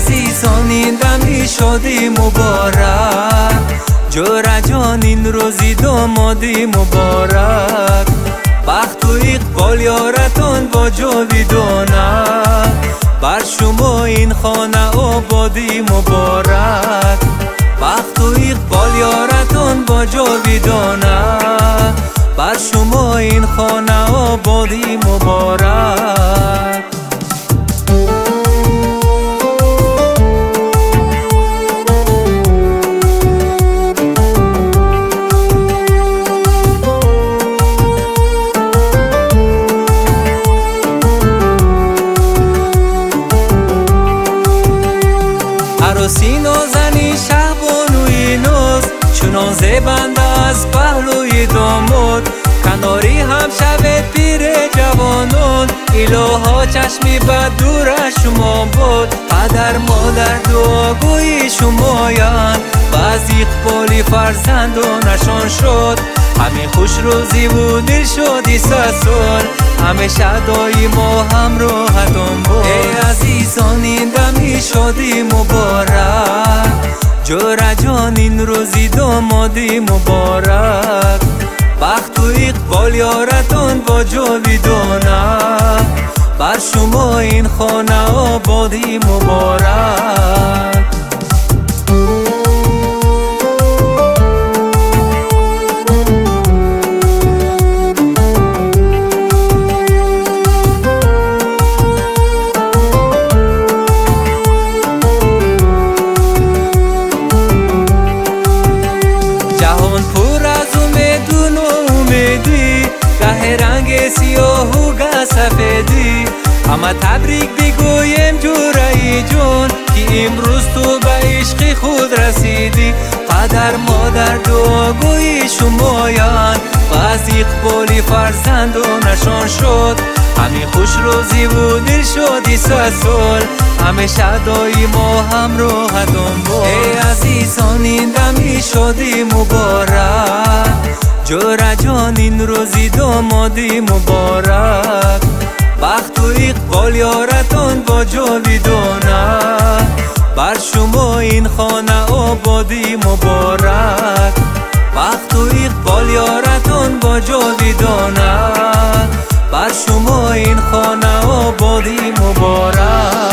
عزیزان این دمی شادی مبارک، جورا جان این روزی دامادی مبارک. بخت و اقبال یارتان با جاویدانه، بر شما این خانه آبادی مبارک. بخت و اقبال یارتان با جاویدانه، بر شما این خانه آبادی مبارک. عروسی نازنی شهبانوی ناز، چنان زیبنده از پهلوی داماد. کناری هم شود پیر جوانان، الها چشمی بد دور شما باد. پدر مادر دعاگوی شمایان، و از اقبالی فرزندانشان شد. همین خوش روزی و دل شدی 100 سال، همیشه دایی ما همراهتان بود. ای عزیزان این دمی شادی مبارک، جورا جان این روزی دامادی مبارک. بخت و اقبال یارتان با جاویدانه، بر شما این خانه آبادی مبارک. جهان پر از امیدون و امیدی، گه رنگ سیاه و گه سفیدی. اما تبریک بگویم جورایی جان، که امروز تو به عشق خود رسیدی. پدر مادر دعاگوی شمایان، و از اقبالی فرزندانشان شد. همین خوش روزی و دل شدی 100 سال، همیشه دایی ما همراهتان بود. ای عزیزان این دمی شادی مبارک، جورا جان این روزی دامادی مبارک. بخت و اقبال یارتان با جاویدانه، بر شما این خانه آبادی مبارک. بخت و اقبال یارتان با جاویدانه، بر شما این خانه آبادی مبارک.